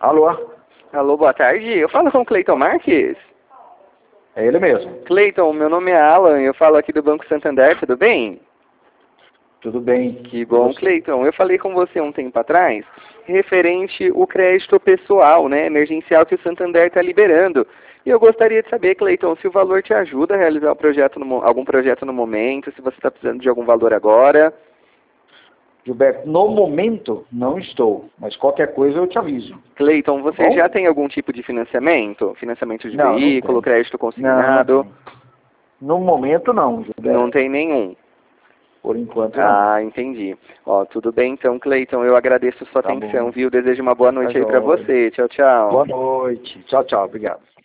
Alô? Alô, boa tarde. Eu falo com o Cleiton Marques. É ele mesmo. Cleiton, meu nome é Alan, eu falo aqui do Banco Santander, tudo bem? Tudo bem? Que bom, Cleiton. Eu falei com você um tempo atrás, referente o crédito pessoal, né, emergencial que o Santander está liberando. E eu gostaria de saber, Cleiton, se o valor te ajuda a realizar algum projeto no momento, se você está precisando de algum valor agora. Gilberto, no momento não estou, mas qualquer coisa eu te aviso. Cleiton, você Bom? já tem algum tipo de financiamento? Financiamento de Não, não veículo, tem. crédito Não, não consignado? tem. No momento não, Não Gilberto. tem nenhum. Por enquanto não. Ah, entendi. Ó, tudo bem então, Cleiton. Eu agradeço sua Tá atenção, bom. viu? Desejo uma boa Tá noite aí pra jóia. você. Tchau, tchau. Boa noite. Tchau, tchau. Obrigado.